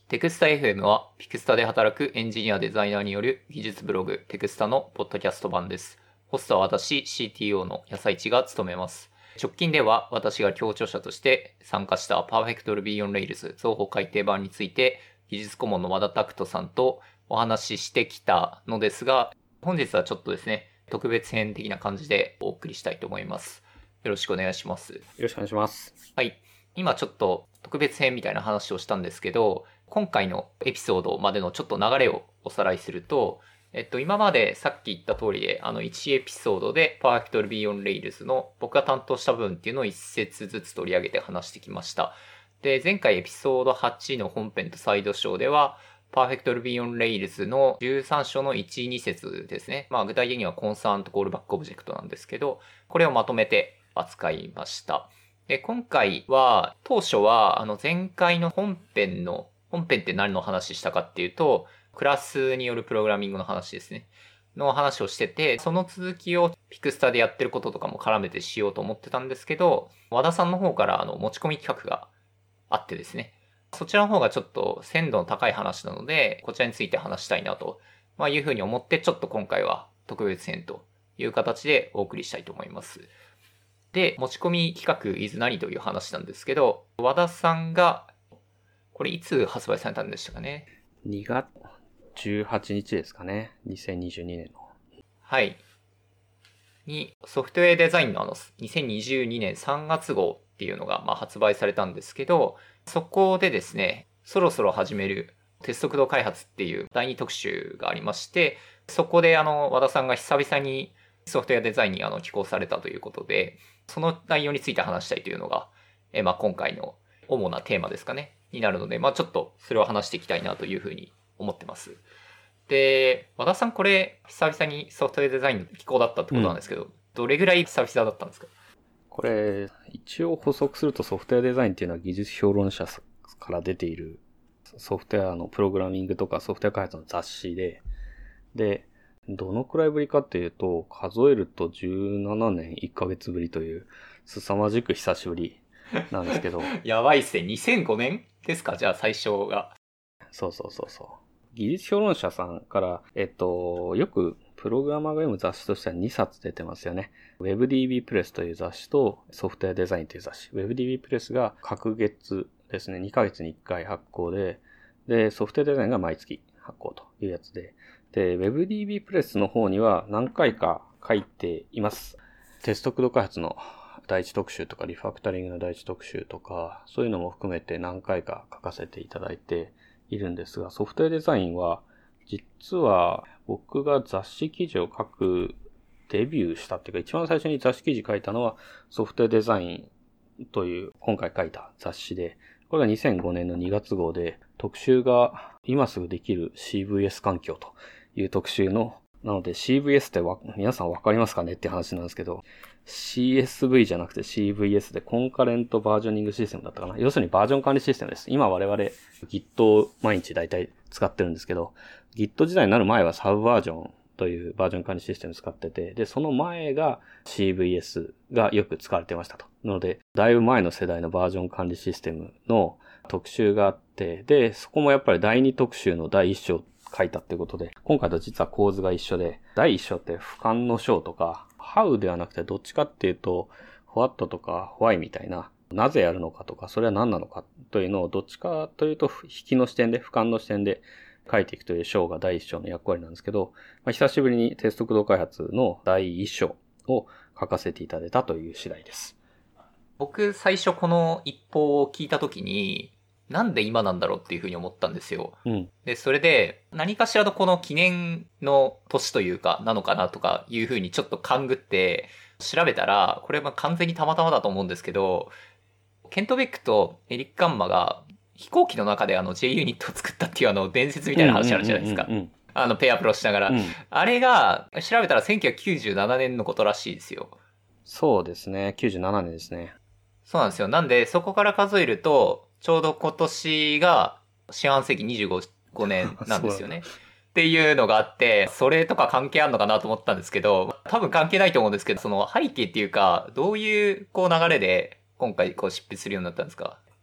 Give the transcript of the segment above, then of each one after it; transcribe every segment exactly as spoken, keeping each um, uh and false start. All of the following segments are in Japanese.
テクスタ エフエム はピクスタで働くエンジニアデザイナーによる技術ブログテクスタのポッドキャスト版です。ホストは私 シーティーオー の野菜地が務めます。直近では私が協調者として参加した Perfect Ruby on Rails 双方改訂版について技術顧問の和田拓人さんとお話ししてきたのですが、本日はちょっとですね、特別編的な感じでお送りしたいと思います。よろしくお願いします。よろしくお願いします。 はい。今ちょっと特別編みたいな話をしたんですけど、今回のエピソードまでのちょっと流れをおさらいすると、えっと、今までさっき言った通りで、あのいちエピソードで Perfect Ruby on Rails の僕が担当した部分っていうのを一節ずつ取り上げて話してきました。で、前回エピソードはちの本編とサイドショーでは、Perfect Ruby on Rails のじゅうさん章のいち、に節ですね。まあ具体的にはコンサーンとコールバックオブジェクトなんですけど、これをまとめて扱いました。で、今回は、当初は、あの前回の本編の、本編って何の話したかっていうと、クラスによるプログラミングの話ですね。の話をしてて、その続きをピクスタでやってることとかも絡めてしようと思ってたんですけど、和田さんの方からあの持ち込み企画があってですね。そちらの方がちょっと鮮度の高い話なので、こちらについて話したいなと、まあ、いうふうに思って、ちょっと今回は特別編という形でお送りしたいと思います。で、持ち込み企画 is 何という話なんですけど、和田さんが、これいつ発売されたんでしたかね。 にがつじゅうはちにちですかね。にせんにじゅうにねんの。 はい。に、ソフトウェアデザインのあの、にせんにじゅうにねんさんがつ号っていうのがまあ発売されたんですけど、そこでですね、そろそろ始めるテスト駆動開発っていうだいに特集がありまして、そこであの、和田さんが久々にソフトウェアデザインにあの寄稿されたということで、その内容について話したいというのが、えまあ今回の主なテーマですかね、になるので、まあちょっとそれを話していきたいなというふうに思ってます。で、和田さんこれ久々にソフトウェアデザインの寄稿だったってことなんですけど、うん、どれぐらい久々だったんですか？ これ、一応補足するとソフトウェアデザインっていうのは技術評論者から出ているソフトウェアのプログラミングとかソフトウェア開発の雑誌で、で、どのくらいぶりかっていうと、数えるとじゅうななねんいっかげつぶりという、凄まじく久しぶりなんですけど。 やばいっすね。にせんごねんですか？じゃあ最初が。 そうそうそうそう。技術評論者さんから、えっと、よくプログラマーが読む雑誌としてはにさつ出てますよね。WebDB プレスという雑誌とソフトウェアデザインという雑誌。WebDB プレスが隔月ですね、にかげつにいっかい発行で、で、ソフトウェアデザインが毎月発行というやつで、で、WebDB プレスの方には何回か書いています。テスト駆動開発の第一特集とか、リファクタリングの第一特集とか、そういうのも含めて何回か書かせていただいているんですが、ソフトウェアデザインは、実は僕が雑誌記事を書くデビューしたっていうか、一番最初に雑誌記事書いたのはソフトウェアデザインという今回書いた雑誌で、これがにせんごねんのにがつ号で、特集が今すぐできる シーブイエス 環境という特集の、なので シーブイエス ってわ皆さんわかりますかねって話なんですけど、シーエスブイ じゃなくて シーブイエス でコンカレントバージョニングシステムだったかな。要するにバージョン管理システムです。今我々 Git を毎日大体使ってるんですけど、Git 時代になる前はサブバージョンというバージョン管理システム使ってて、で、その前が シーブイエス がよく使われてましたと。なので、だいぶ前の世代のバージョン管理システムの特集があって、で、そこもやっぱりだいに特集のだいいっ章書いたってことで、今回と実は構図が一緒で、だいいっ章って俯瞰の章とか、How ではなくてどっちかっていうと、What とか Why みたいな、なぜやるのかとか、それは何なのかというのをどっちかというと、引きの視点で、俯瞰の視点で書いていくという章がだいいっ章の役割なんですけど、まあ、久しぶりにテスト駆動開発のだいいっ章を書かせていただいたという次第です。 僕、最初この一報を聞いたときに、なんで今なんだろうっていうふうに思ったんですよ。 うん。 で、それで、何かしらのこの記念の年というか、なのかなとかいうふうにちょっと勘ぐって、調べたら、これは完全にたまたまだと思うんですけど、ケント・ベックとエリック・ガンマが飛行機の中であの J ユニットを作ったっていうあの伝説みたいな話あるじゃないですか。あのペアプロしながら、うん。あれが、調べたらせんきゅうひゃくきゅうじゅうななねんのことらしいですよ。 そうですね。きゅうじゅうななねんですね。 そうなんですよ。なんで、そこから数えると、ちょうど今年が四半世紀にじゅうごねんなんですよね。っていうのがあって、それとか関係あるのかなと思ったんですけど、多分関係ないと思うんですけど、その背景っていうか、どういうこう流れで今回こう執筆するようになったんですか？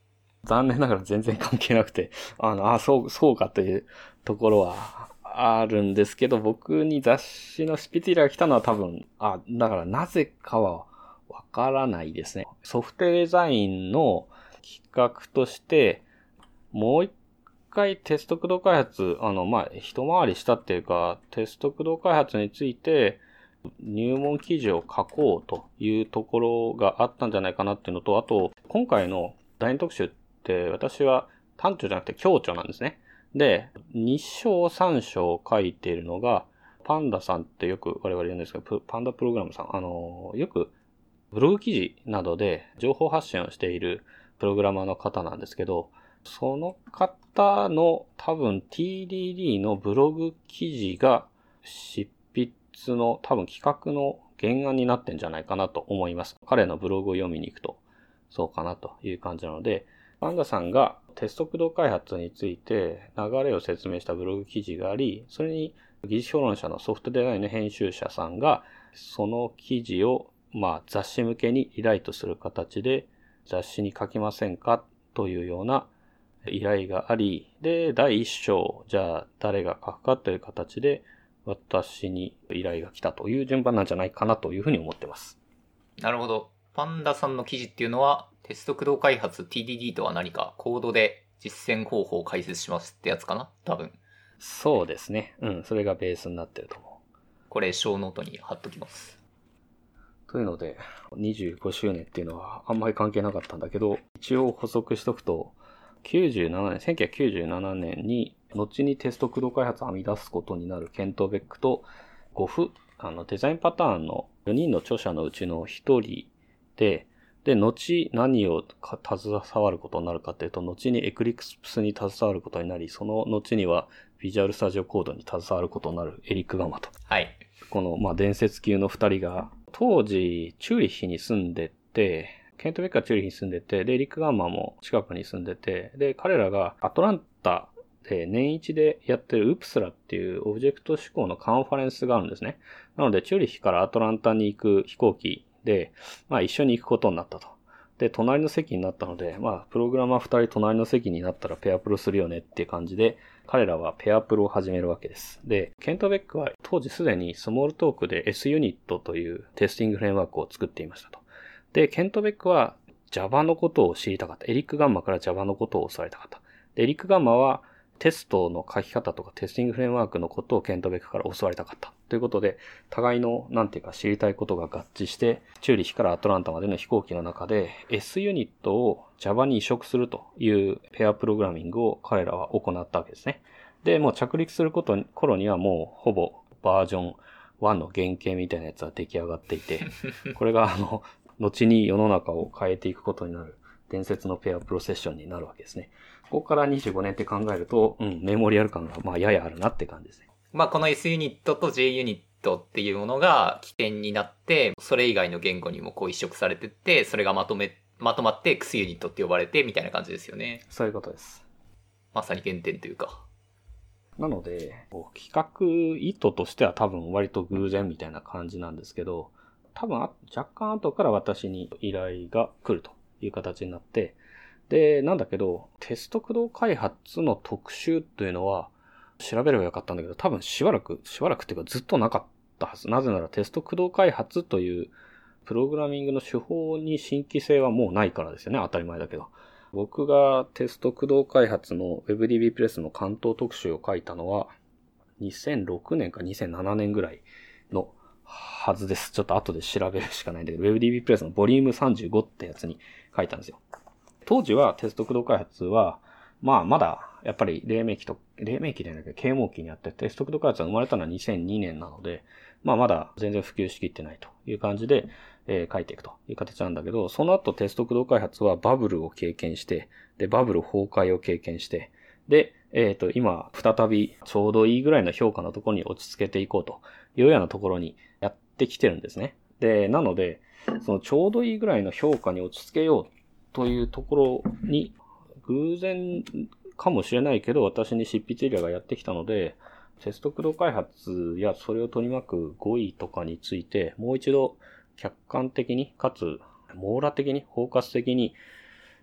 残念ながら全然関係なくて、あの、あ、そう、そうかというところはあるんですけど、僕に雑誌の執筆依頼が来たのは多分、あ、だからなぜかはわからないですね。ソフトデザインの企画として、もう一回テスト駆動開発、あの、まあ、一回りしたっていうか、テスト駆動開発について入門記事を書こうというところがあったんじゃないかなっていうのと、あと、今回のだいに特集って私は短調じゃなくて強調なんですね。で、に章さん章書いているのが、パンダさんってよく我々言うんですけど、パンダプログラムさん、あの、よくブログ記事などで情報発信をしているプログラマーの方なんですけど、その方の多分 ティーディーディー のブログ記事が執筆の多分企画の原案になってんじゃないかなと思います。彼のブログを読みに行くとそうかなという感じなので、パンダさんがテスト駆動開発について流れを説明したブログ記事があり、それに技術評論者のソフトデザインの編集者さんがその記事をまあ雑誌向けにリライトする形で雑誌に書きませんかというような依頼があり、で、だいいっ章、じゃあ誰が書くかという形で私に依頼が来たという順番なんじゃないかなというふうに思ってます。 なるほど。パンダさんの記事っていうのは、テスト駆動開発 ティーディーディー とは何かコードで実践方法を解説しますってやつかな多分。 そうですね。うん、それがベースになってると思う。 これ、小ノートに貼っときます。 というので、にじゅうごしゅうねんっていうのはあんまり関係なかったんだけど、一応補足しとくと、きゅうじゅうななねん、せんきゅうひゃくきゅうじゅうななねんに、後にテスト駆動開発を編み出すことになるケント・ベックと、ゴフ、あの、デザインパターンのよにんの著者のうちのひとりで、で、後何を携わることになるかというと、後にエクリプスに携わることになり、その後にはビジュアルスタジオコードに携わることになるエリック・ガマと。 はい。 この、まあ、伝説級の二人が、当時、チューリッヒに住んでて、ケント・ベックはチューリッヒに住んでて、で、エリック・ガンマーも近くに住んでて、で、彼らがアトランタで年一でやってるウプスラっていうオブジェクト思考のカンファレンスがあるんですね。なので、チューリッヒからアトランタに行く飛行機で、まあ一緒に行くことになったと。で、隣の席になったので、まあ、プログラマー二人隣の席になったらペアプロするよねっていう感じで、彼らはペアプロを始めるわけです。で、ケント・ベックは当時すでにスモールトークで S ユニットというテスティングフレームワークを作っていましたと。で、ケント・ベックは Java のことを知りたかった。エリック・ガンマから Java のことを教わりたかった。で、エリック・ガンマはテストの書き方とかテスティングフレームワークのことをケント・ベックから教わりたかった。ということで、互いのなんていうか知りたいことが合致して、チューリッヒからアトランタまでの飛行機の中で S ユニットを Java に移植するというペアプログラミングを彼らは行ったわけですね。で、もう着陸すること頃にはもうほぼバージョンワンの原型みたいなやつは出来上がっていて、これがあの、後に世の中を変えていくことになる伝説のペアプロセッションになるわけですね。ここからにじゅうごねんって考えると、うん、メモリアル感がまあややあるなって感じですね。 まあこの S ユニットと J ユニットっていうものが起点になって、それ以外の言語にもこう移植されてって、それがまとめ、まとまって X ユニットって呼ばれてみたいな感じですよね。 そういうことです。 まさに原点というか。 なので、企画意図としては多分割と偶然みたいな感じなんですけど、多分若干後から私に依頼が来るという形になって、で、なんだけど、テスト駆動開発の特集というのは調べればよかったんだけど、多分しばらく、しばらくっていうかずっとなかったはず。なぜならテスト駆動開発というプログラミングの手法に新規性はもうないからですよね。当たり前だけど。僕がテスト駆動開発の WebDB プレスの関東特集を書いたのはにせんろくねんかにせんななねんぐらいのはずです。ちょっと後で調べるしかないんだけど、WebDB プレスのボリュームさんじゅうごってやつに書いたんですよ。当時はテスト駆動開発は、まあまだやっぱり黎明期と、黎明期じゃないけど啓蒙期にあって、テスト駆動開発が生まれたのはにせんにねんなので、まあまだ全然普及しきってないという感じで、えー、書いていくという形なんだけど、その後テスト駆動開発はバブルを経験して、で、バブル崩壊を経験して、で、えっと、今、再びちょうどいいぐらいの評価のところに落ち着けていこうというようなところにやってきてるんですね。で、なので、そのちょうどいいぐらいの評価に落ち着けようというところに、偶然かもしれないけど、私に執筆依頼がやってきたので、テスト駆動開発やそれを取り巻く語彙とかについて、もう一度客観的に、かつ網羅的に、包括的に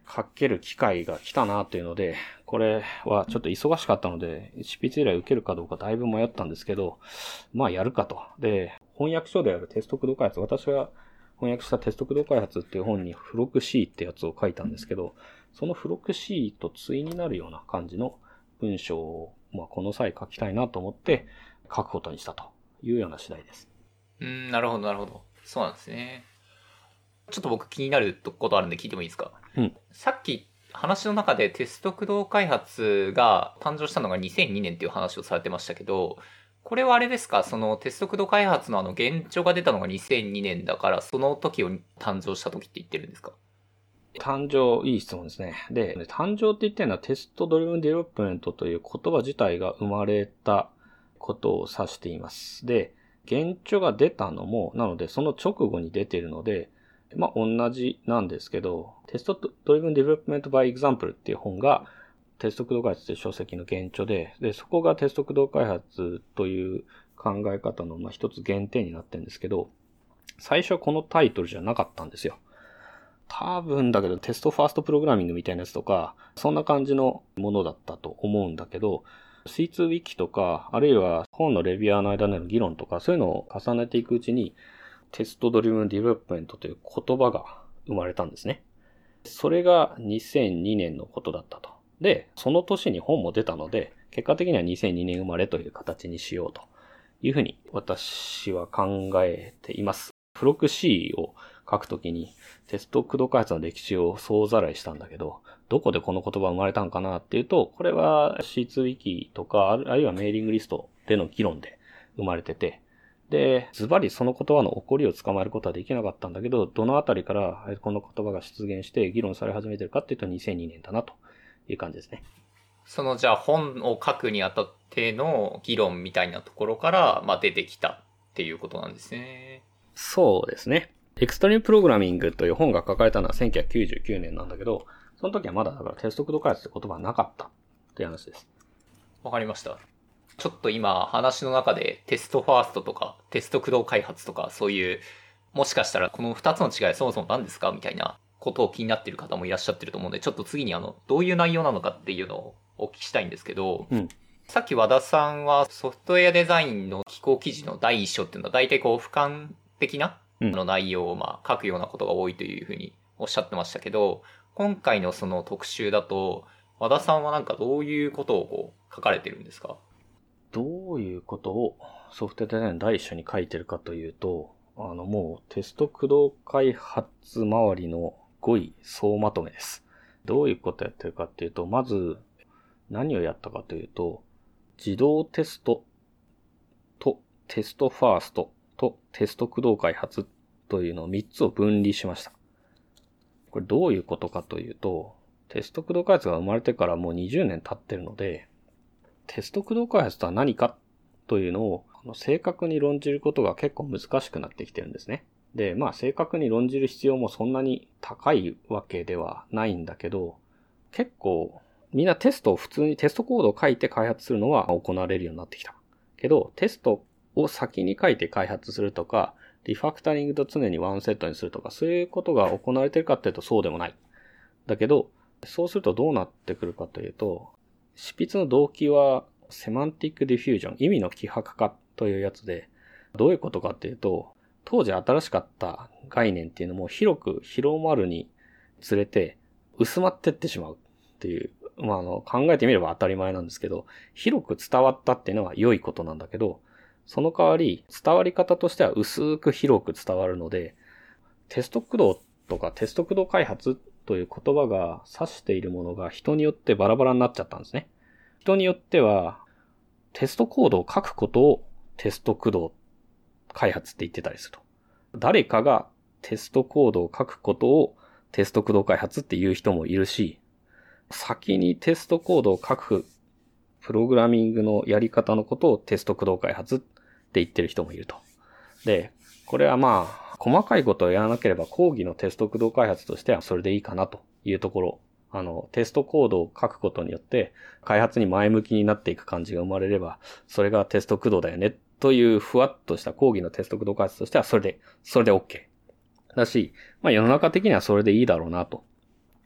書ける機会が来たなというので、これはちょっと忙しかったので、執筆依頼受けるかどうかだいぶ迷ったんですけど、まあやるかと。で、翻訳書であるテスト駆動開発、私が翻訳したテスト駆動開発っていう本に付録 C ってやつを書いたんですけど、その付録 C と対になるような感じの文章を、まあ、この際書きたいなと思って書くことにしたというような次第です。 うーん、なるほど、なるほど。そうなんですね。ちょっと僕気になることあるんで聞いてもいいですか？ うん。 さっき話の中でテスト駆動開発が誕生したのがにせんにねんっていう話をされてましたけど、これはあれですか、そのテスト駆動開発のあの現状が出たのがにせんにねんだから、その時を誕生した時って言ってるんですか？ 誕生、いい質問ですね。で、誕生って言ってるのはテストドリブンディベロップメントという言葉自体が生まれたことを指しています。で、現状が出たのも、なのでその直後に出ているので、まあ同じなんですけど、テストドリブンディベロップメントバイエグザンプルっていう本がテスト駆動開発という書籍の原著で、で、そこがテスト駆動開発という考え方のまあ一つ原点になってるんですけど、最初はこのタイトルじゃなかったんですよ。多分だけどテストファーストプログラミングみたいなやつとか、そんな感じのものだったと思うんだけど、シーツー ウィキとか、あるいは本のレビュアーの間での議論とか、そういうのを重ねていくうちに、テストドリブンディベロップメントという言葉が生まれたんですね。それがにせんにねんのことだったと。で、その年に本も出たので、結果的にはにせんにねん生まれという形にしようというふうに私は考えています。付録 C を書くときにテスト駆動開発の歴史を総ざらいしたんだけど、どこでこの言葉生まれたんかなっていうと、これは シーツー ウィキとか、あるいはメーリングリストでの議論で生まれてて、で、ズバリその言葉の起こりを捕まえることはできなかったんだけど、どのあたりからこの言葉が出現して議論され始めてるかっていうとにせんにねんだなという感じですね。 そのじゃあ本を書くにあたっての議論みたいなところから、まあ、出てきたっていうことなんですね。 そうですね。エクストリームプログラミングという本が書かれたのはせんきゅうひゃくきゅうじゅうきゅうねんなんだけど、その時はまだだからテスト駆動開発って言葉はなかったっていう話です。 わかりました。ちょっと今話の中でテストファーストとかテスト駆動開発とかそういう、もしかしたらこのふたつの違いそもそも何ですかみたいなことを気になっている方もいらっしゃってると思うので、ちょっと次にあのどういう内容なのかっていうのをお聞きしたいんですけど、 うん、 さっき和田さんはソフトウェアデザインの寄稿記事の第一章っていうのは大体こう俯瞰的なの内容をまあ書くようなことが多いというふうにおっしゃってましたけど、今回のその特集だと和田さんはなんかどういうことをこう書かれてるんですか？ どういうことをソフトウェアデザインの第一章に書いてるかというと、あのもうテスト駆動開発周りのごい総まとめです。どういうことやってるかっていうと、まず何をやったかというと、自動テストとテストファーストとテスト駆動開発というのをみっつを分離しました。これどういうことかというと、テスト駆動開発が生まれてからもうにじゅうねん経ってるので、テスト駆動開発とは何かというのを正確に論じることが結構難しくなってきてるんですね。で、まあ正確に論じる必要もそんなに高いわけではないんだけど、結構みんなテストを普通にテストコードを書いて開発するのは行われるようになってきた。けど、テストを先に書いて開発するとか、リファクタリングと常にワンセットにするとか、そういうことが行われているかっていうとそうでもない。だけど、そうするとどうなってくるかというと、執筆の動機はセマンティックディフュージョン、意味の希薄化というやつで、どういうことかっていうと、当時新しかった概念っていうのも広く広まるにつれて薄まってってしまうっていう、まあ、あの考えてみれば当たり前なんですけど、広く伝わったっていうのは良いことなんだけど、その代わり伝わり方としては薄く広く伝わるので、テスト駆動とかテスト駆動開発という言葉が指しているものが人によってバラバラになっちゃったんですね。人によってはテストコードを書くことをテスト駆動開発って言ってたりすると。誰かがテストコードを書くことをテスト駆動開発っていう人もいるし、先にテストコードを書くプログラミングのやり方のことをテスト駆動開発って言ってる人もいると。で、これはまあ、細かいことをやらなければ講義のテスト駆動開発としてはそれでいいかなというところ。あの、テストコードを書くことによって開発に前向きになっていく感じが生まれれば、それがテスト駆動だよねというふわっとした講義のテスト駆動開発としてはそれで、それで OK。だし、まあ世の中的にはそれでいいだろうなと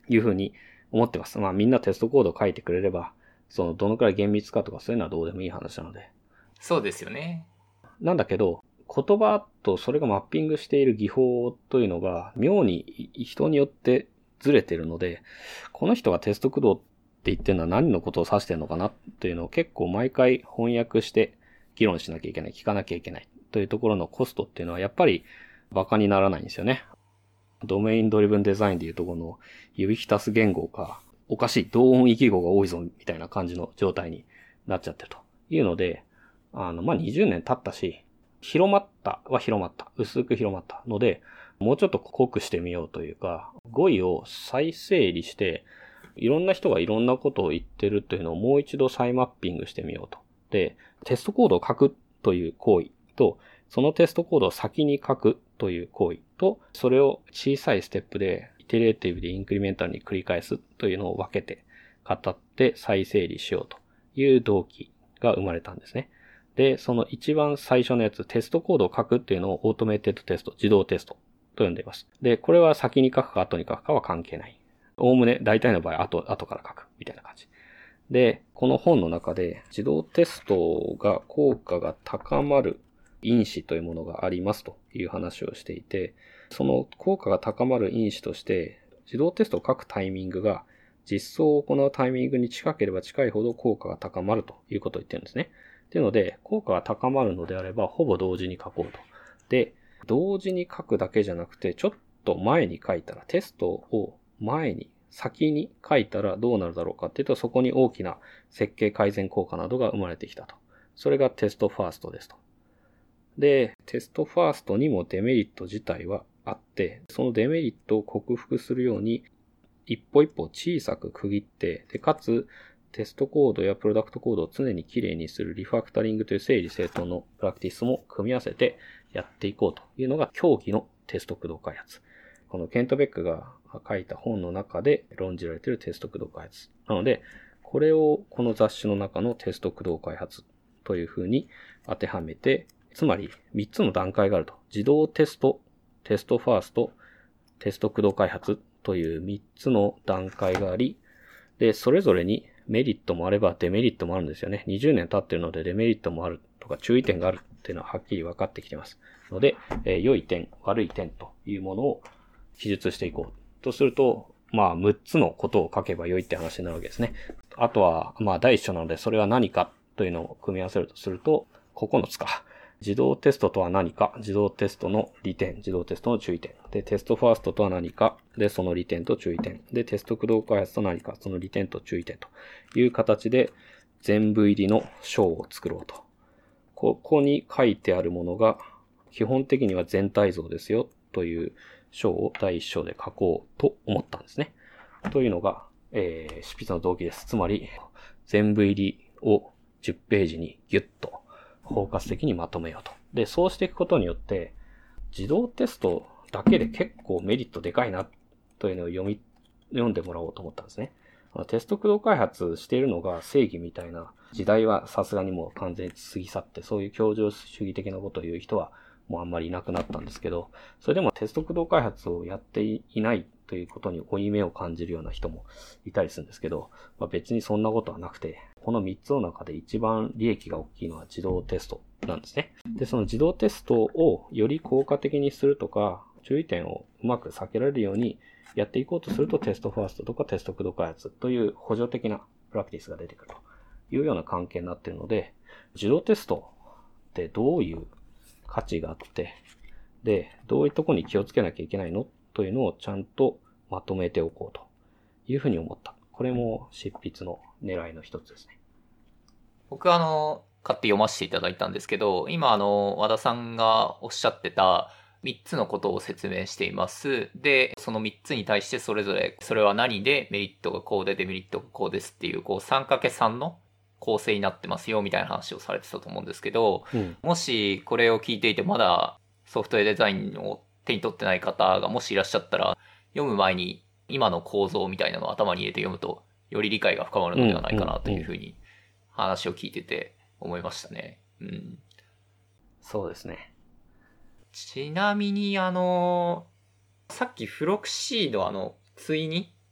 いうふうに思ってます。まあみんなテストコードを書いてくれれば、そのどのくらい厳密かとかそういうのはどうでもいい話なので。 そうですよね。 なんだけど、言葉とそれがマッピングしている技法というのが妙に人によってずれてるので、この人がテスト駆動って言ってるのは何のことを指してるのかなっていうのを結構毎回翻訳して議論しなきゃいけない、聞かなきゃいけないというところのコストっていうのはやっぱりバカにならないんですよね。ドメインドリブンデザインでいうとこの指浸す言語がおかしい、同音異義語が多いぞみたいな感じの状態になっちゃってるというので、あの、まあ、にじゅうねん経ったし、広まったは広まった。薄く広まったので、もうちょっと濃くしてみようというか、語彙を再整理して、いろんな人がいろんなことを言ってるというのをもう一度再マッピングしてみようと。で、テストコードを書くという行為と、そのテストコードを先に書くという行為と、それを小さいステップで、イテレーティブでインクリメンタルに繰り返すというのを分けて語って再整理しようという動機が生まれたんですね。で、その一番最初のやつ、テストコードを書くっていうのをオートメイテッドテスト、自動テストと呼んでいます。で、これは先に書くか後に書くかは関係ない。おおむね大体の場合、後、後から書くみたいな感じ。で、この本の中で自動テストが効果が高まる因子というものがありますという話をしていて、その効果が高まる因子として自動テストを書くタイミングが実装を行うタイミングに近ければ近いほど効果が高まるということを言ってるんですね。っていうので、効果が高まるのであればほぼ同時に書こうと。で、同時に書くだけじゃなくてちょっと前に書いたら、テストを前に先に書いたらどうなるだろうかっていうと、そこに大きな設計改善効果などが生まれてきたと。それがテストファーストですと。で、テストファーストにもデメリット自体はあって、そのデメリットを克服するように、一歩一歩小さく区切って、で、かつ、テストコードやプロダクトコードを常にきれいにするリファクタリングという整理整頓のプラクティスも組み合わせてやっていこうというのが競技のテスト駆動開発。このケント・ベックが書いた本の中で論じられているテスト駆動開発。なので、これをこの雑誌の中のテスト駆動開発というふうに当てはめて、つまりみっつの段階があると。自動テスト、テストファースト、テスト駆動開発というみっつの段階があり、で、それぞれにメリットもあればデメリットもあるんですよね。にじゅうねん経ってるのでデメリットもあるとか注意点があるっていうのははっきり分かってきてます。ので、えー、良い点、悪い点というものを記述していこう。とすると、まあ、むっつのことを書けば良いって話になるわけですね。あとは、まあ、第一章なので、それは何かというのを組み合わせるとすると、ここのつか。自動テストとは何か、自動テストの利点、自動テストの注意点。で、テストファーストとは何か、で、その利点と注意点。で、テスト駆動開発と何か、その利点と注意点という形で、全部入りの章を作ろうと。ここに書いてあるものが、基本的には全体像ですよ、という章を第一章で書こうと思ったんですね。というのが、えー、執筆の動機です。つまり、全部入りをじゅっページにギュッと包括的にまとめようと。で、そうしていくことによって、自動テストだけで結構メリットでかいなというのを読み、読んでもらおうと思ったんですね。テスト駆動開発しているのが正義みたいな時代はさすがにもう完全に過ぎ去って、そういう協情主義的なことを言う人はもうあんまりいなくなったんですけど、それでもテスト駆動開発をやっていないということに負い目を感じるような人もいたりするんですけど、まあ、別にそんなことはなくて、このみっつの中で一番利益が大きいのは自動テストなんですね。で、その自動テストをより効果的にするとか、注意点をうまく避けられるようにやっていこうとすると、テストファーストとかテスト駆動開発という補助的なプラクティスが出てくるというような関係になっているので、自動テストってどういう価値があって、で、どういうところに気をつけなきゃいけないのというのをちゃんとまとめておこうというふうに思った。これも執筆の狙いの一つですね。 僕はあの、買って読ませていただいたんですけど、今あの、和田さんがおっしゃってたみっつのことを説明しています。で、そのみっつに対してそれぞれ、それは何でメリットがこうでデメリットがこうですっていう、こう さんかけるさん の構成になってますよみたいな話をされてたと思うんですけど、 うん、 もしこれを聞いていてまだソフトウェアデザインを手に取ってない方がもしいらっしゃったら、読む前に今の構造みたいなのを頭に入れて読むと、より理解が深まるのではないかなというふうに話を聞いてて思いましたね。うん。 そうですね。 ちなみにあの、さっきフロクシーのあの、対に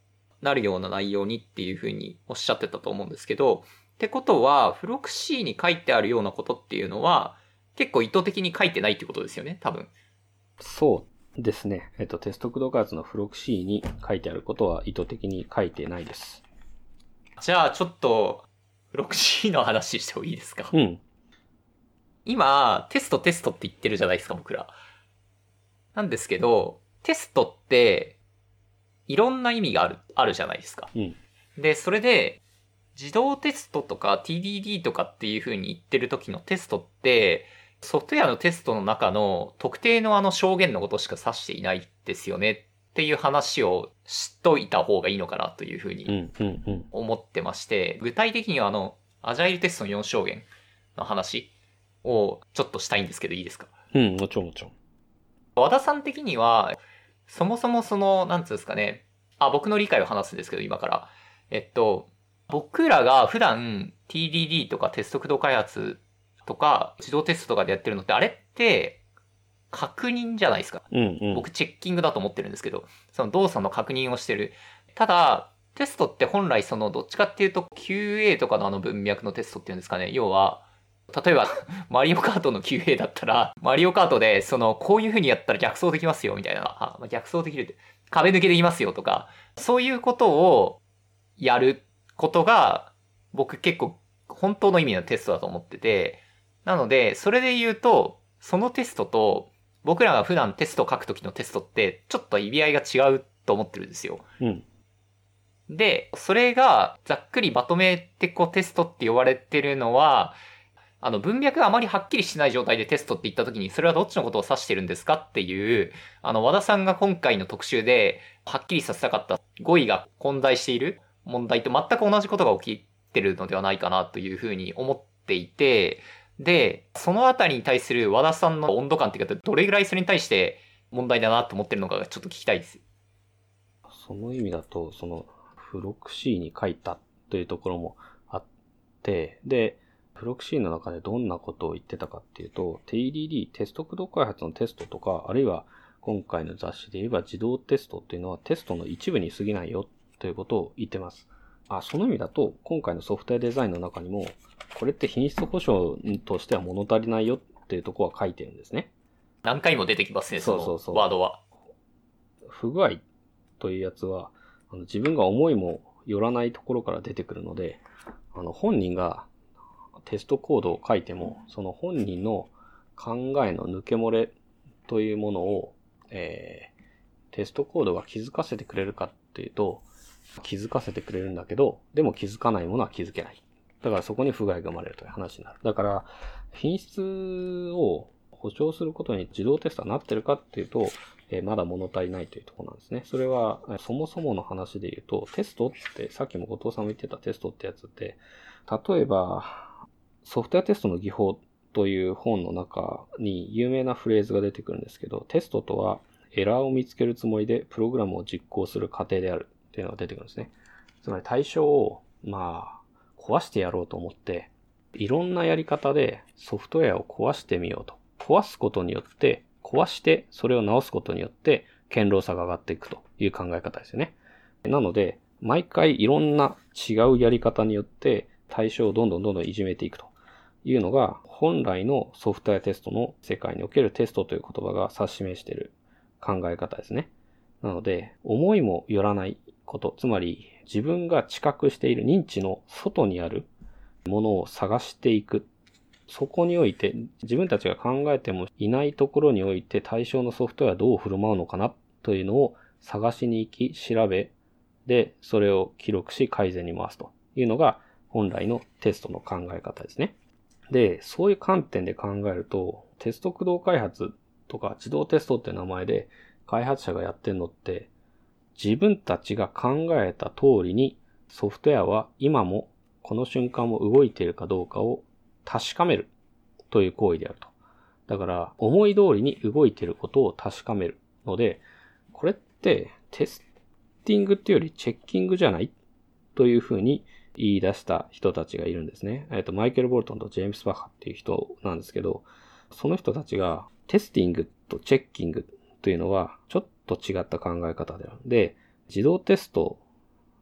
なるような内容にっていうふうにおっしゃってたと思うんですけど、ってことは、フロクシーに書いてあるようなことっていうのは、結構意図的に書いてないってことですよね、多分。 そうですね。えっと、テスト駆動開発のフロクシーに書いてあることは意図的に書いてないです。 じゃあ、ちょっと、フロクシーの話してもいいですか？ うん。 今、テストテストって言ってるじゃないですか、僕ら。なんですけど、テストって、いろんな意味がある、あるじゃないですか。 うん。 で、それで、自動テストとか ティーディーディー とかっていう風に言ってる時のテストって、ソフトウェアのテストの中の特定のあの証言のことしか指していないですよねっていう話を知っといた方がいいのかなという風に思ってまして、具体的にはあの、アジャイルテストのよん証言の話をちょっとしたいんですけどいいですか？ うん、もちろんもちろん。 和田さん的には、そもそもその、なんつうんですかね、あ、僕の理解を話すんですけど、今から。えっと、僕らが普段 ティーディーディー とかテスト駆動開発とか自動テストとかでやってるのって、あれって確認じゃないですか。 うんうん、 僕チェッキングだと思ってるんですけど、その動作の確認をしてる。ただ、テストって本来そのどっちかっていうと キューエー とかのあの文脈のテストっていうんですかね。要は、例えば、マリオカートの キューエー だったら、マリオカートで、その、こういう風にやったら逆走できますよ、みたいな。あ、逆走できるって、壁抜けできますよ、とか、そういうことをやることが、僕結構、本当の意味のテストだと思ってて、なので、それで言うと、そのテストと、僕らが普段テストを書くときのテストって、ちょっと意味合いが違うと思ってるんですよ。 うん。 で、それが、ざっくりまとめてこうテストって呼ばれてるのは、あの、文脈があまりはっきりしてない状態でテストって言ったときに、それはどっちのことを指してるんですかっていう、あの、和田さんが今回の特集で、はっきりさせたかった語彙が混在している問題と全く同じことが起きてるのではないかなというふうに思っていて、で、そのあたりに対する和田さんの温度感っていうか、どれぐらいそれに対して問題だなと思ってるのかがちょっと聞きたいです。 その意味だと、その、フロクシーに書いたというところもあって、で、フロクシーの中でどんなことを言ってたかっていうと、ティーディーディー、テスト駆動開発のテストとか、あるいは今回の雑誌で言えば自動テストっていうのはテストの一部に過ぎないよということを言ってます。あ、その意味だと、今回のソフトウェアデザインの中にも、これって品質保証としては物足りないよっていうところは書いてるんですね。 何回も出てきますね、そのワードは。 不具合というやつは、あの自分が思いもよらないところから出てくるので、あの本人がテストコードを書いても、その本人の考えの抜け漏れというものを、えー、テストコードが気づかせてくれるかっていうと、気づかせてくれるんだけど、でも気づかないものは気づけない。だからそこに不具合が生まれるという話になる。だから、品質を保証することに自動テストはなってるかっていうと、えー、まだ物足りないというところなんですね。それは、そもそもの話で言うと、テストって、さっきも後藤さんも言ってたテストってやつって、例えば、ソフトウェアテストの技法という本の中に有名なフレーズが出てくるんですけど、テストとはエラーを見つけるつもりでプログラムを実行する過程であるっていうのが出てくるんですね。つまり対象を、まあ、壊してやろうと思って、いろんなやり方でソフトウェアを壊してみようと。壊すことによって、壊してそれを直すことによって堅牢さが上がっていくという考え方ですよね。なので、毎回いろんな違うやり方によって対象をどんどんどんどんいじめていくというのが本来のソフトウェアテストの世界におけるテストという言葉が指し示している考え方ですね。なので、思いもよらないこと、つまり自分が知覚している認知の外にあるものを探していく。そこにおいて自分たちが考えてもいないところにおいて対象のソフトウェアはどう振る舞うのかなというのを探しに行き調べ、で、それを記録し改善に回すというのが本来のテストの考え方ですね。で、そういう観点で考えると、テスト駆動開発とか自動テストって名前で開発者がやってるのって、自分たちが考えた通りにソフトウェアは今もこの瞬間も動いているかどうかを確かめるという行為であると。だから思い通りに動いていることを確かめるので、これってテスティングっていうよりチェッキングじゃないというふうに言い出した人たちがいるんですね。えっと、マイケル・ボルトンとジェームス・バッハっていう人なんですけど、その人たちがテスティングとチェッキングというのはちょっと違った考え方である。で、自動テスト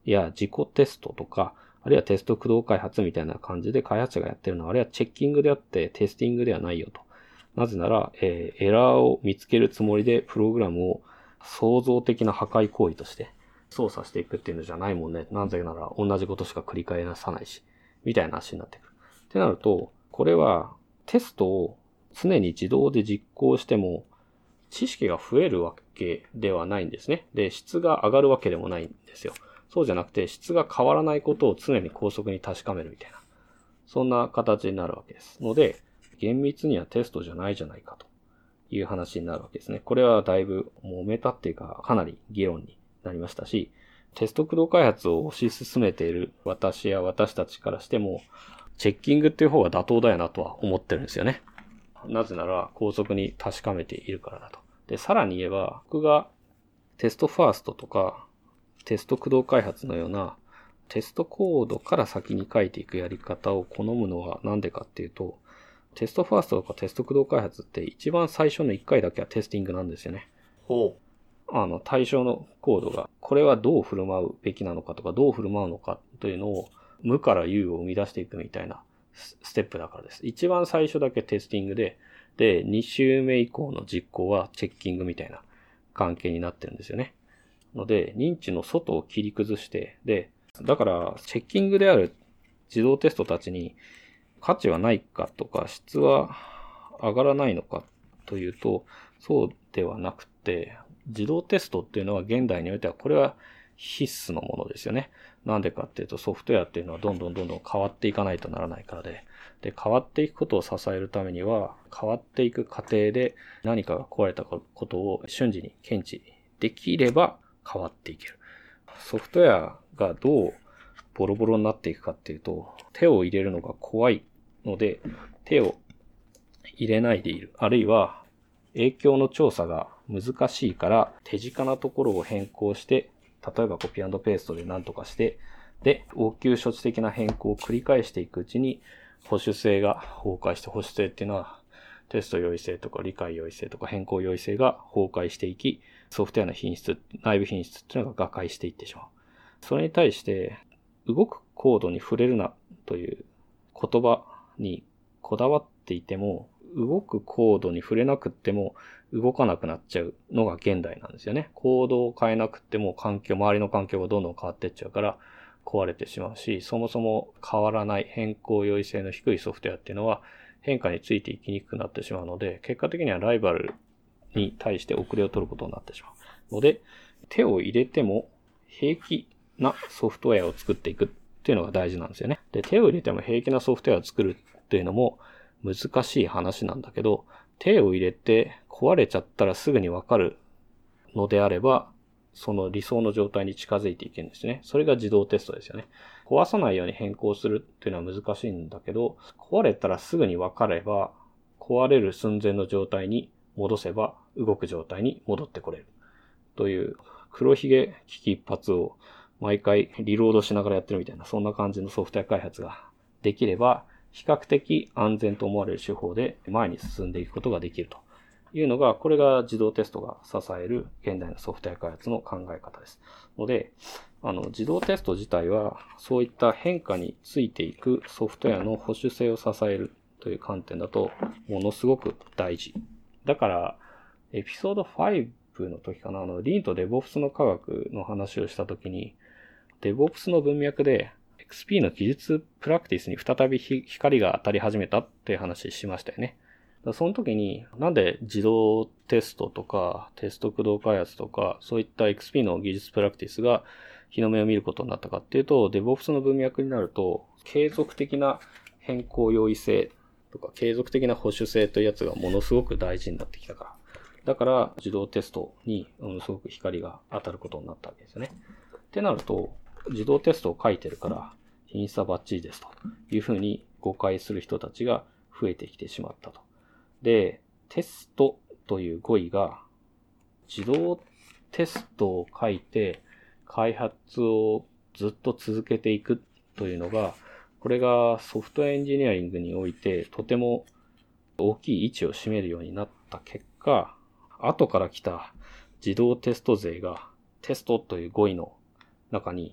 や自己テストとか、あるいはテスト駆動開発みたいな感じで開発者がやってるのは、あれはチェッキングであってテスティングではないよと。なぜなら、えー、エラーを見つけるつもりでプログラムを創造的な破壊行為として操作していくっていうのじゃないもんね。なぜなら同じことしか繰り返さないし、みたいな話になってくる。ってなると、これはテストを常に自動で実行しても知識が増えるわけではないんですね。で、質が上がるわけでもないんですよ。そうじゃなくて質が変わらないことを常に高速に確かめるみたいな。そんな形になるわけです。ので、厳密にはテストじゃないじゃないかという話になるわけですね。これはだいぶ揉めたっていうか、かなり議論になりましたし、テスト駆動開発を推し進めている私や私たちからしても、チェッキングっていう方が妥当だよなとは思ってるんですよね。なぜなら高速に確かめているからだと。で、さらに言えば、僕がテストファーストとかテスト駆動開発のようなテストコードから先に書いていくやり方を好むのはなんでかっていうと、テストファーストとかテスト駆動開発って一番最初のいっかいだけはテスティングなんですよね。 ほう。 あの対象のコードがこれはどう振る舞うべきなのかとかどう振る舞うのかというのを無から有を生み出していくみたいなステップだからです。一番最初だけテスティングで、で、に週目以降の実行はチェッキングみたいな関係になってるんですよね。ので、認知の外を切り崩して、で、だからチェッキングである自動テストたちに価値はないかとか質は上がらないのかというと、そうではなくて、自動テストっていうのは現代においてはこれは必須のものですよね。なんでかっていうとソフトウェアっていうのはどんどんどんどん変わっていかないとならないからで、で変わっていくことを支えるためには変わっていく過程で何かが壊れたことを瞬時に検知できれば変わっていける。ソフトウェアがどうボロボロになっていくかっていうと、手を入れるのが怖いので手を入れないでいる。あるいは影響の調査が難しいから手近なところを変更して、例えばコピー&ペーストで何とかして、で、応急処置的な変更を繰り返していくうちに保守性が崩壊して、保守性っていうのはテスト容易性とか理解容易性とか変更容易性が崩壊していき、ソフトウェアの品質、内部品質っていうのが瓦解していってしまう。それに対して動くコードに触れるなという言葉にこだわっていても、動くコードに触れなくっても動かなくなっちゃうのが現代なんですよね。コードを変えなくっても環境、周りの環境がどんどん変わっていっちゃうから壊れてしまうし、そもそも変わらない変更容易性の低いソフトウェアっていうのは変化についていきにくくなってしまうので、結果的にはライバルに対して遅れを取ることになってしまうので、手を入れても平気なソフトウェアを作っていくっていうのが大事なんですよね。で、手を入れても平気なソフトウェアを作るっていうのも難しい話なんだけど、手を入れて壊れちゃったらすぐにわかるのであれば、その理想の状態に近づいていけるんですね。それが自動テストですよね。壊さないように変更するっていうのは難しいんだけど、壊れたらすぐにわかれば、壊れる寸前の状態に戻せば動く状態に戻ってこれる。という黒ひげ危機一髪を毎回リロードしながらやってるみたいな、そんな感じのソフトウェア開発ができれば、比較的安全と思われる手法で前に進んでいくことができるというのが、これが自動テストが支える現代のソフトウェア開発の考え方です。ので、あの、自動テスト自体はそういった変化についていくソフトウェアの保守性を支えるという観点だとものすごく大事。だから、エピソードごの時かな、あの、リーンと DevOps の科学の話をした時に、DevOps の文脈でエックスピー の技術プラクティスに再び光が当たり始めたっていう話しましたよね。その時になんで自動テストとかテスト駆動開発とかそういった エックスピー の技術プラクティスが日の目を見ることになったかっていうと、 DevOps の文脈になると継続的な変更容易性とか継続的な保守性というやつがものすごく大事になってきたから、だから自動テストにものすごく光が当たることになったわけですよね。ってなると、自動テストを書いてるから品質はバッチリですというふうに誤解する人たちが増えてきてしまったと。で、テストという語彙が自動テストを書いて開発をずっと続けていくというのが、これがソフトウェアエンジニアリングにおいてとても大きい位置を占めるようになった結果、後から来た自動テスト勢がテストという語彙の中に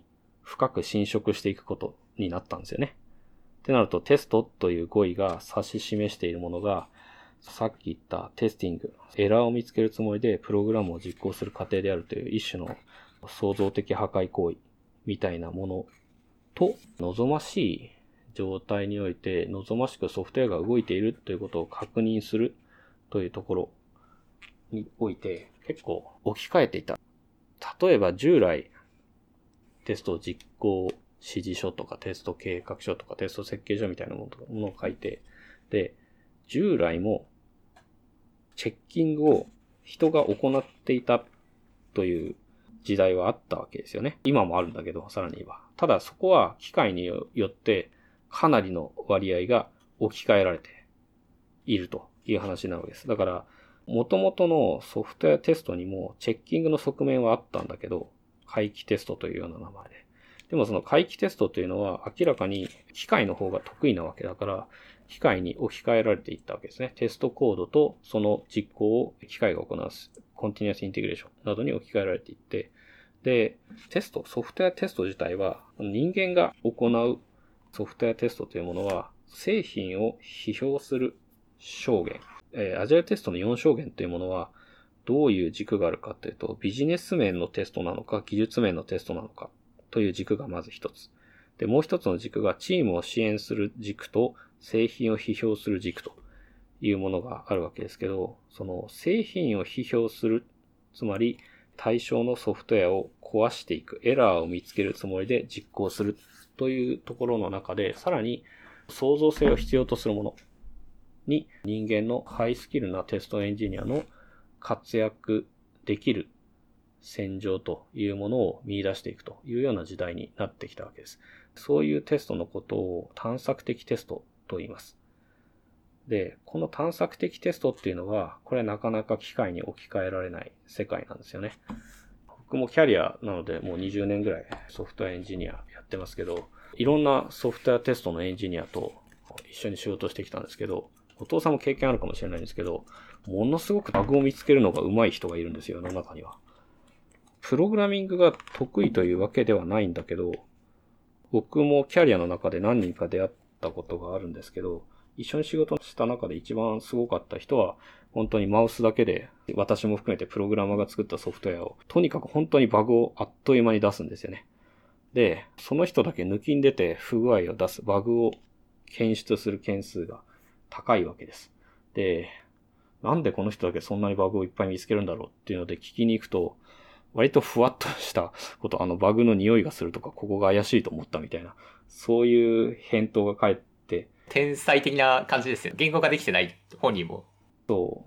深く侵食していくことになったんですよね。ってなるとテストという語彙が指し示しているものが、さっき言ったテスティング、エラーを見つけるつもりでプログラムを実行する過程であるという一種の創造的破壊行為みたいなものと、望ましい状態において望ましくソフトウェアが動いているということを確認するというところにおいて結構置き換えていた。例えば従来テスト実行指示書とかテスト計画書とかテスト設計書みたいなものを書いて、で、従来もチェッキングを人が行っていたという時代はあったわけですよね。今もあるんだけど、さらに言えば。ただそこは機械によってかなりの割合が置き換えられているという話なわけです。だから、元々のソフトウェアテストにもチェッキングの側面はあったんだけど、回帰テストというような名前で。でもその回帰テストというのは明らかに機械の方が得意なわけだから、機械に置き換えられていったわけですね。テストコードとその実行を機械が行うコンティニュアスインテグレーションなどに置き換えられていって、で、テスト、ソフトウェアテスト自体は人間が行うソフトウェアテストというものは製品を批評する証言、えー、アジャイルテストのよん証言というものはどういう軸があるかというと、ビジネス面のテストなのか技術面のテストなのかという軸がまず一つ。で、もう一つの軸がチームを支援する軸と製品を批評する軸というものがあるわけですけど、その製品を批評する、つまり対象のソフトウェアを壊していく、エラーを見つけるつもりで実行するというところの中で、さらに創造性を必要とするものに人間のハイスキルなテストエンジニアの活躍できる戦場というものを見出していくというような時代になってきたわけです。そういうテストのことを探索的テストと言います。で、この探索的テストっていうのは、これなかなか機械に置き換えられない世界なんですよね。僕もキャリアなのでもうにじゅうねんぐらいソフトウェアエンジニアやってますけど、いろんなソフトウェアテストのエンジニアと一緒に仕事してきたんですけど、後藤さんも経験あるかもしれないんですけど、ものすごくバグを見つけるのが上手い人がいるんですよ、世の中には。プログラミングが得意というわけではないんだけど、僕もキャリアの中で何人か出会ったことがあるんですけど、一緒に仕事した中で一番すごかった人は、本当にマウスだけで、私も含めてプログラマーが作ったソフトウェアを、とにかく本当にバグをあっという間に出すんですよね。で、その人だけ抜きん出て不具合を出す、バグを検出する件数が高いわけです。で、なんでこの人だけそんなにバグをいっぱい見つけるんだろうっていうので聞きに行くと、割とふわっとしたこと、あのバグの匂いがするとか、ここが怪しいと思ったみたいな、そういう返答が返って、 天才的な感じですよ。言語ができてない本人も。 そう、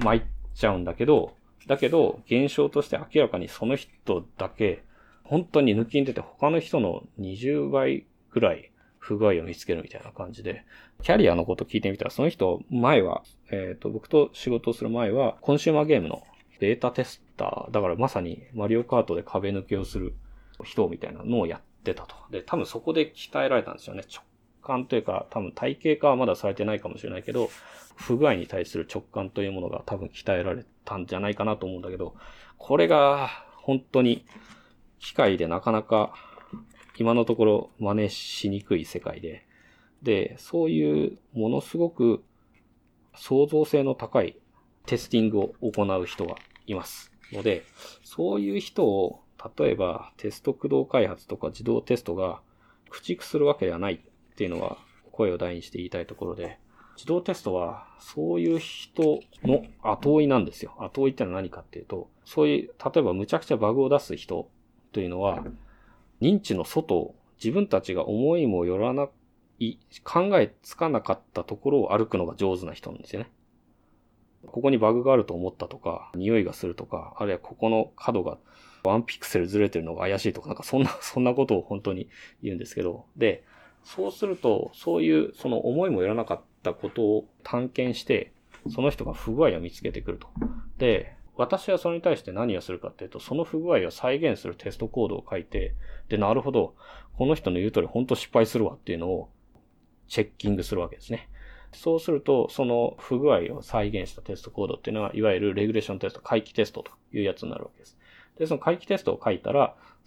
参っちゃうんだけど、だけど、現象として明らかにその人だけ、本当に抜きに出て他の人のにじゅうばいぐらい不具合を見つけるみたいな感じで、キャリアのこと聞いてみたら、その人、前は、えっと、僕と仕事をする前は、コンシューマーゲームのベータテスター、だからまさにマリオカートで壁抜けをする人みたいなのをやってたと。で、多分そこで鍛えられたんですよね。直感というか、多分体系化はまだされてないかもしれないけど、不具合に対する直感というものが多分鍛えられたんじゃないかなと思うんだけど、これが本当に機械でなかなか今のところ真似しにくい世界で、で、そういうものすごく創造性の高いテスティングを行う人がいますので、そういう人を例えばテスト駆動開発とか自動テストが駆逐するわけではないっていうのは声を大にして言いたいところで、自動テストはそういう人の後追いなんですよ。後追いってのは何かっていうと、そういう、例えばむちゃくちゃバグを出す人というのは、認知の外を自分たちが思いもよらない、考えつかなかったところを歩くのが上手な人なんですよね。ここにバグがあると思ったとか、匂いがするとか、あるいはここの角がワンピクセルずれてるのが怪しいとか、なんかそんな、そんなことを本当に言うんですけど、で、そうすると、そういうその思いもよらなかったことを探検して、その人が不具合を見つけてくると。で、私はそれに対して何をするかっていうと、その不具合を再現するテストコードを書いて、で、なるほど、この人の言う通り本当失敗するわっていうのをチェッキングするわけですね。そうすると、その不具合を再現したテストコードっていうのは、いわゆるレグレーションテスト、回帰テストというやつになるわけです。で、その回帰テストを書いたら、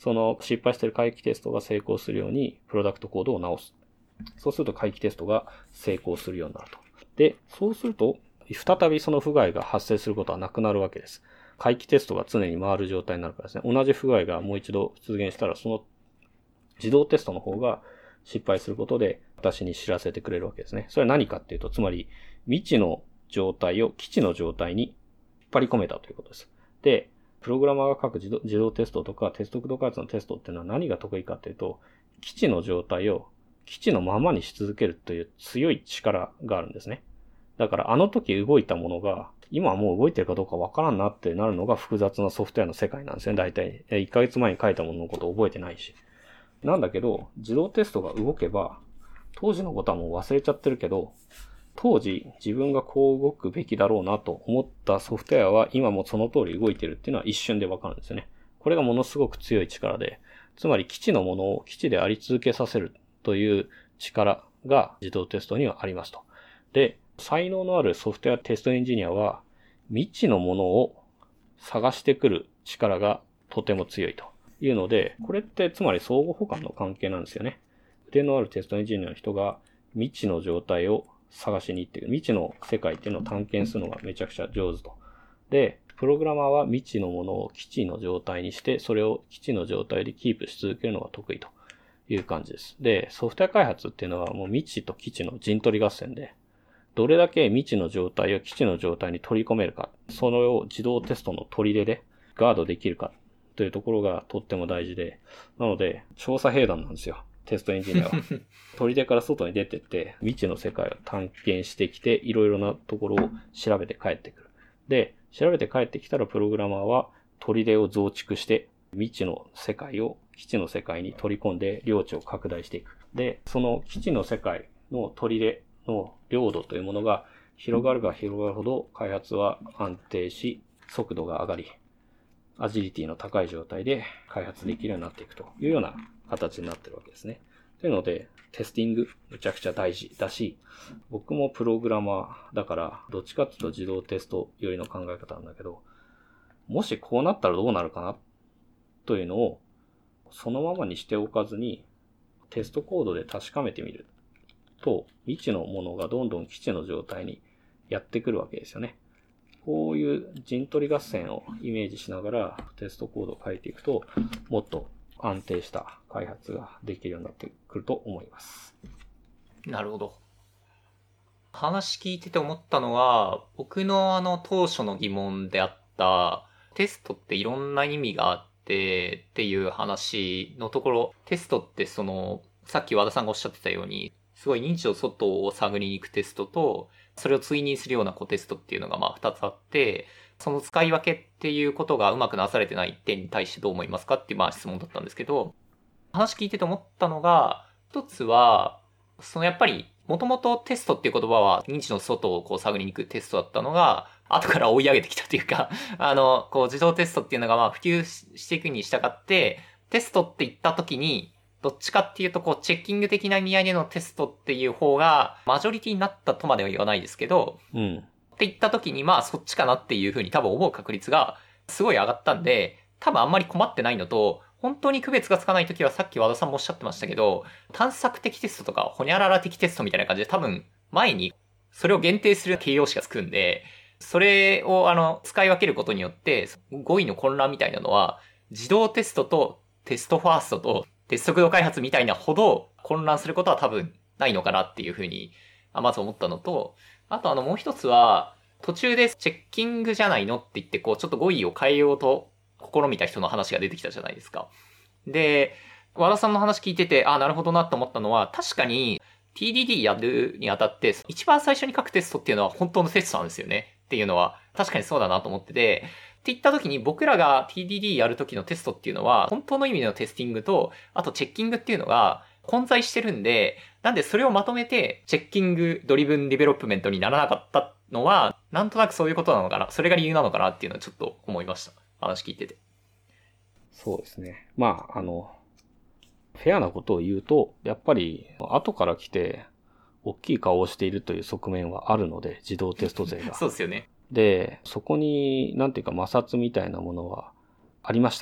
その失敗している回帰テストが成功するようにプロダクトコードを直す。そうすると回帰テストが成功するようになると。で、そうすると再びその不具合が発生することはなくなるわけです。回帰テストが常に回る状態になるからですね。同じ不具合がもう一度出現したら、その自動テストの方が失敗することで私に知らせてくれるわけですね。それは何かっていうと、つまり未知の状態を基地の状態に引っ張り込めたということです。で、プログラマーが書く自動、自動テストとかテスト駆動開発のテストっていうのは何が得意かっていうと、基地の状態を基地のままにし続けるという強い力があるんですね。だからあの時動いたものが今はもう動いてるかどうかわからんなってなるのが複雑なソフトウェアの世界なんですね。大体いっかげつまえに書いたもののことを覚えてないし。なんだけど自動テストが動けば当時のことはもう忘れちゃってるけど、当時自分がこう動くべきだろうなと思ったソフトウェアは今もその通り動いてるっていうのは一瞬でわかるんですよね。これがものすごく強い力で、つまり基地のものを基地であり続けさせるという力が自動テストにはありますと。で、才能のあるソフトウェアテストエンジニアは未知のものを探してくる力がとても強いというので、これってつまり相互補完の関係なんですよね。腕のあるテストエンジニアの人が未知の状態を探しに行っていく。未知の世界っていうのを探検するのがめちゃくちゃ上手と。で、プログラマーは未知のものを基地の状態にして、それを基地の状態でキープし続けるのが得意という感じです。で、ソフトウェア開発っていうのはもう未知と基地の陣取り合戦で、どれだけ未知の状態を基地の状態に取り込めるか、それを自動テストの取り出でガードできるかというところがとっても大事で、なので調査兵団なんですよ。テストエンジニアは。取り出から外に出てって、未知の世界を探検してきて、いろいろなところを調べて帰ってくる。で、調べて帰ってきたらプログラマーは取り出を増築して、未知の世界を基地の世界に取り込んで領地を拡大していく。で、その基地の世界の取り出の領土というものが広がるが広がるほど開発は安定し、速度が上がり、アジリティの高い状態で開発できるようになっていくというような形になってるわけですね。というので、テスティングめちゃくちゃ大事だし、僕もプログラマーだから、どっちかっていうと自動テストよりの考え方なんだけど、もしこうなったらどうなるかなというのを、そのままにしておかずに、テストコードで確かめてみると、未知のものがどんどん基地の状態にやってくるわけですよね。こういう陣取り合戦をイメージしながらテストコードを書いていくと、もっと安定した開発ができるようになってくると思います。 なるほど。話聞いてて思ったのは、僕のあの当初の疑問であったテストっていろんな意味があってっていう話のところ、テストってそのさっき和田さんがおっしゃってたようにすごい認知の外を探りに行くテストと、それを追認するようなコテストっていうのがまあ二つあって、その使い分けっていうことがうまくなされてない点に対してどう思いますかっていうまあ質問だったんですけど、話聞いてて思ったのが、一つは、そのやっぱり、もともとテストっていう言葉は認知の外をこう探りに行くテストだったのが、後から追い上げてきたというか、あの、こう自動テストっていうのがまあ普及していくに従って、テストって言った時に、どっちかっていうとこうチェッキング的な意味合いでのテストっていう方が、マジョリティになったとまでは言わないですけど、 うん。 って言った時にまあそっちかなっていうふうに多分思う確率がすごい上がったんで、多分あんまり困ってないのと、本当に区別がつかないときはさっき和田さんもおっしゃってましたけど、探索的テストとかホニャララ的テストみたいな感じで多分前にそれを限定する形容詞がつくんで、それをあの使い分けることによって語彙の混乱みたいなのは自動テストとテストファーストとテスト駆動開発みたいなほど混乱することは多分ないのかなっていうふうにまず思ったのと、あとあのもう一つは途中でチェッキングじゃないのって言ってこうちょっと語彙を変えようと試みた人の話が出てきたじゃないですか。で、和田さんの話聞いてて、あ、なるほどなと思ったのは、確かに ティーディーディー やるにあたって、一番最初に書くテストっていうのは本当のテストなんですよね。っていうのは、確かにそうだなと思ってて、って言った時に僕らが ティーディーディー やる時のテストっていうのは、本当の意味でのテスティングと、あとチェッキングっていうのが混在してるんで、なんでそれをまとめて、チェッキングドリブンディベロップメントにならなかったのは、なんとなくそういうことなのかな、それが理由なのかなっていうのはちょっと思いました。話聞いてて。 そうですね。まあ、あの、フェアなことを言うと、やっぱり後から来て、大きい顔をしているという側面はあるので、自動テスト勢が。 そうですよね。 で、そこに、なんていうか摩擦みたいなものはありました。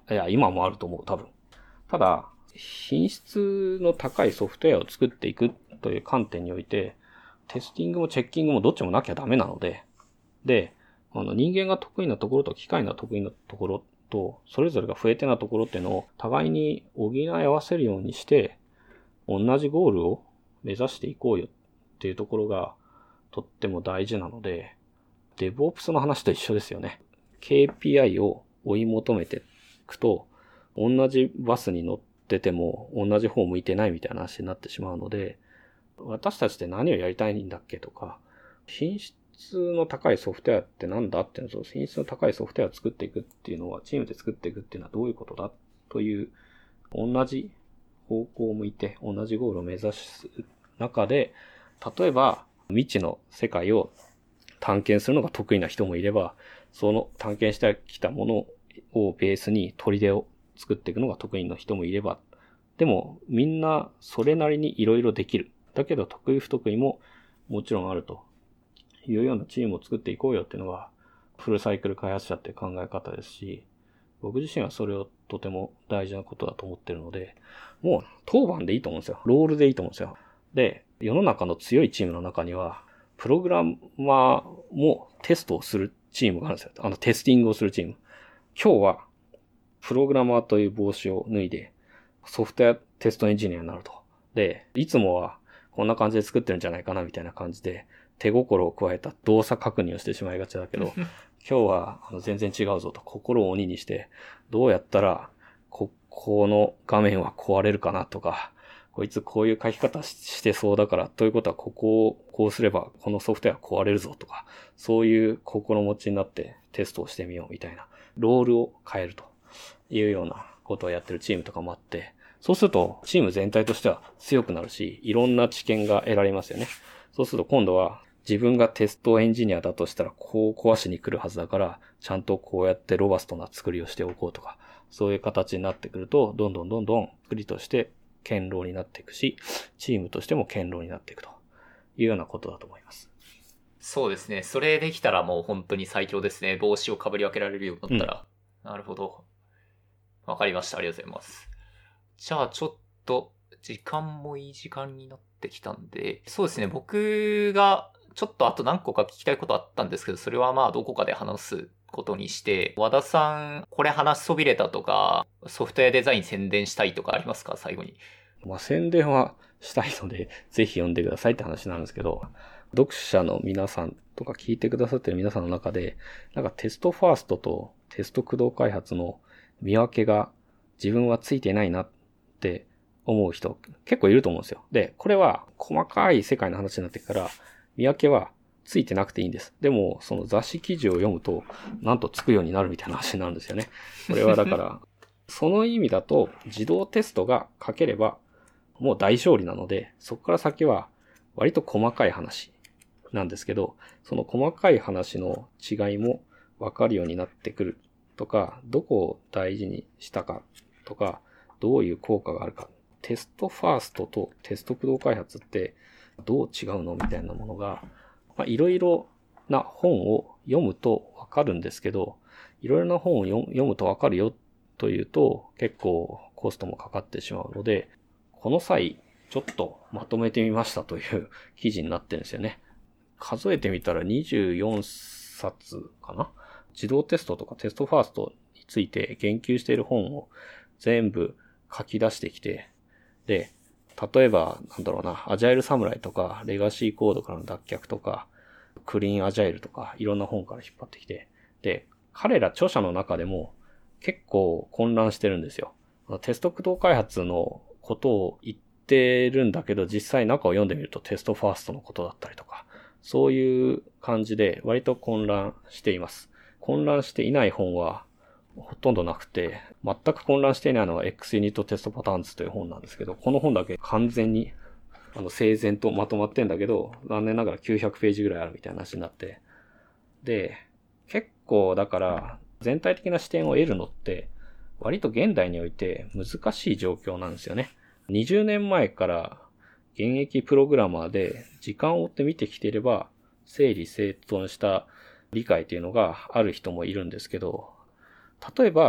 いや、今もあると思う、多分。ただ、品質の高いソフトウェアを作っていくという観点において、テスティングもチェッキングもどっちもなきゃダメなので、で、あの人間が得意なところと機械が得意なところと、それぞれが不得手なところっていうのを互いに補い合わせるようにして、同じゴールを目指していこうよっていうところがとっても大事なので、DevOps の話と一緒ですよね。ケーピーアイ を追い求めていくと、同じバスに乗ってても同じ方向いてないみたいな話になってしまうので、私たちって何をやりたいんだっけとか、品質の高いソフトウェアってなんだっていうのと、品質の高いソフトウェアを作っていくっていうのは、チームで作っていくっていうのはどういうことだという、同じ方向を向いて同じゴールを目指す中で、例えば未知の世界を探検するのが得意な人もいれば、その探検してきたものをベースに砦を作っていくのが得意な人もいれば、でもみんなそれなりにいろいろできる。だけど得意不得意ももちろんあるというようなチームを作っていこうよっていうのがフルサイクル開発者っていう考え方ですし、僕自身はそれをとても大事なことだと思ってるので、もう当番でいいと思うんですよ。ロールでいいと思うんですよ。で、世の中の強いチームの中には、プログラマーもテストをするチームがあるんですよ。あのテスティングをするチーム。今日はプログラマーという帽子を脱いでソフトウェアテストエンジニアになると。で、いつもはこんな感じで作ってるんじゃないかなみたいな感じで手心を加えた動作確認をしてしまいがちだけど、今日はあの全然違うぞと、心を鬼にしてどうやったらここの画面は壊れるかなとか、こいつこういう書き方してそうだからということはここをこうすればこのソフトウェア壊れるぞとか、そういう心持ちになってテストをしてみようみたいなロールを変えるというようなことをやってるチームとかもあって、そうするとチーム全体としては強くなるし、いろんな知見が得られますよね。そうすると今度は自分がテストエンジニアだとしたらこう壊しに来るはずだから、ちゃんとこうやってロバストな作りをしておこうとか、そういう形になってくると、どんどんどんどん作りとして堅牢になっていくし、チームとしても堅牢になっていくというようなことだと思います。 そうですね。それできたらもう本当に最強ですね。帽子をかぶり分けられるようになったら。うん、なるほど。わかりました。ありがとうございます。じゃあちょっと時間もいい時間になってきたんで、そうですね。僕がちょっとあと何個か聞きたいことあったんですけど、それはまあどこかで話すことにして、和田さん、これ話しそびれたとか、ソフトウェアデザイン宣伝したいとかありますか、最後に。 まあ宣伝はしたいので、ぜひ読んでくださいって話なんですけど、読者の皆さんとか聞いてくださってる皆さんの中で、なんかテストファーストとテスト駆動開発の見分けが自分はついてないなって思う人結構いると思うんですよ。で、これは細かい世界の話になってから見分けはついてなくていいんです。でも、その雑誌記事を読むと、なんとつくようになるみたいな話になるんですよね。これはだから、その意味だと自動テストが書ければもう大勝利なので、そこから先は割と細かい話なんですけど、その細かい話の違いも分かるようになってくるとか、どこを大事にしたかとか、どういう効果があるか。テストファーストとテスト駆動開発ってどう違うのみたいなものが、まあ、いろいろな本を読むと分かるんですけど、いろいろな本を読むと分かるよというと結構コストもかかってしまうので、この際ちょっとまとめてみましたという記事になってるんですよね。数えてみたらにじゅうよんさつかな。自動テストとかテストファーストについて言及している本を全部書き出してきて、で、例えば、なんだろうな、アジャイルサムライとか、レガシーコードからの脱却とか、クリーンアジャイルとか、いろんな本から引っ張ってきて、で、彼ら著者の中でも結構混乱してるんですよ。テスト駆動開発のことを言ってるんだけど、実際中を読んでみるとテストファーストのことだったりとか、そういう感じで割と混乱しています。混乱していない本はほとんどなくて、全く混乱していないのは X ユニットテストパターンズという本なんですけど、この本だけ完全にあの整然とまとまってんだけど、残念ながらきゅうひゃくページぐらいあるみたいな話になって、で、結構だから全体的な視点を得るのって割と現代において難しい状況なんですよね。にじゅうねんまえから現役プログラマーで時間を追って見てきていれば整理整頓した理解というのがある人もいるんですけど、例えば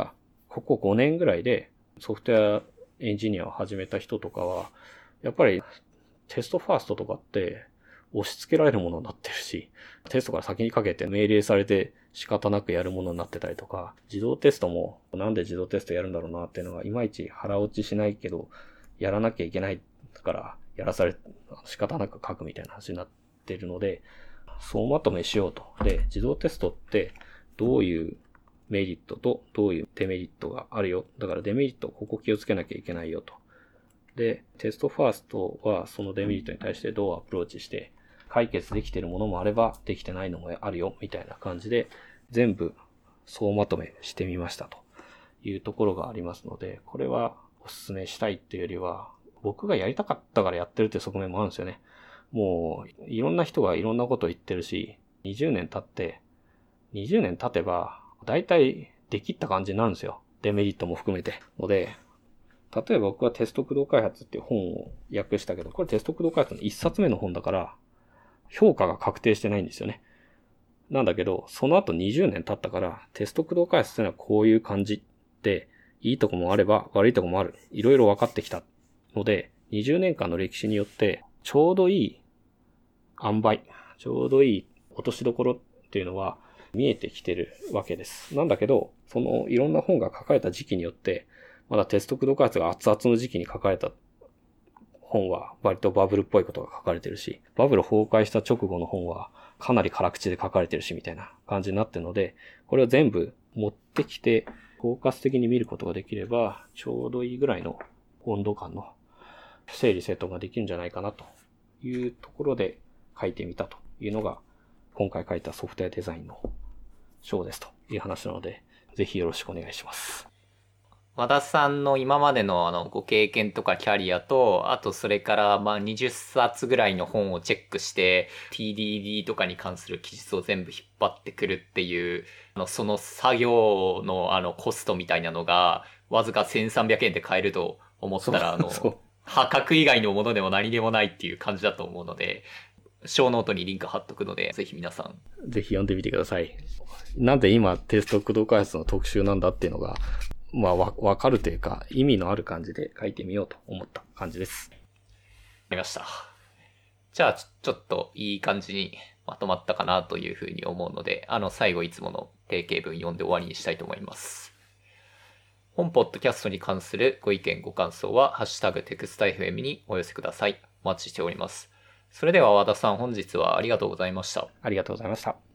ここごねんぐらいでソフトウェアエンジニアを始めた人とかは、やっぱりテストファーストとかって押し付けられるものになってるし、テストから先にかけて命令されて仕方なくやるものになってたりとか、自動テストもなんで自動テストやるんだろうなっていうのがいまいち腹落ちしないけど、やらなきゃいけないからやらされ、仕方なく書くみたいな話になってるので、総まとめしようと。で、自動テストってどういうメリットとどういうデメリットがあるよ。だからデメリット、ここ気をつけなきゃいけないよと。で、テストファーストはそのデメリットに対してどうアプローチして解決できているものもあればできてないのもあるよみたいな感じで全部総まとめしてみましたというところがありますので、これはお勧めしたいっていうよりは僕がやりたかったからやってるって側面もあるんですよね。もういろんな人がいろんなことを言ってるし、にじゅうねん経って、にじゅうねん経てば大体できった感じになるんですよ。デメリットも含めて。ので、例えば僕はテスト駆動開発っていう本を訳したけど、これテスト駆動開発の一冊目の本だから、評価が確定してないんですよね。なんだけど、その後にじゅうねん経ったから、テスト駆動開発っていうのはこういう感じで、いいとこもあれば悪いとこもある。いろいろ分かってきたので、にじゅうねんかんの歴史によって、ちょうどいい塩梅、ちょうどいい落としどころっていうのは見えてきてるわけです。なんだけど、そのいろんな本が書かれた時期によって、まだテスト駆動開発が熱々の時期に書かれた本は割とバブルっぽいことが書かれてるし、バブル崩壊した直後の本はかなり辛口で書かれてるしみたいな感じになってるので、これを全部持ってきて包括的に見ることができれば、ちょうどいいぐらいの温度感の整理整頓ができるんじゃないかなというところで書いてみたというのが今回書いたソフトウェアデザインの章ですという話なので、ぜひよろしくお願いします。 和田さんの今までのあのご経験とかキャリアと、あとそれからまあにじゅっさつぐらいの本をチェックして、ティーディーディー とかに関する記述を全部引っ張ってくるっていう、あのその作業のあのコストみたいなのが、わずかせんさんびゃくえんで買えると思ったら、あの、破格以外のものでも何でもないっていう感じだと思うので、小ノートにリンク貼っとくので、ぜひ皆さん。 ぜひ読んでみてください。なんで今テスト駆動開発の特集なんだっていうのが、まあわ、わかるというか、意味のある感じで書いてみようと思った感じです。 わかりました。じゃあち、ちょっといい感じにまとまったかなというふうに思うので、あの、最後いつもの定型文読んで終わりにしたいと思います。本ポッドキャストに関するご意見ご感想は、ハッシュタグテクスタ エフエム にお寄せください。お待ちしております。それでは和田さん、本日はありがとうございました。 ありがとうございました。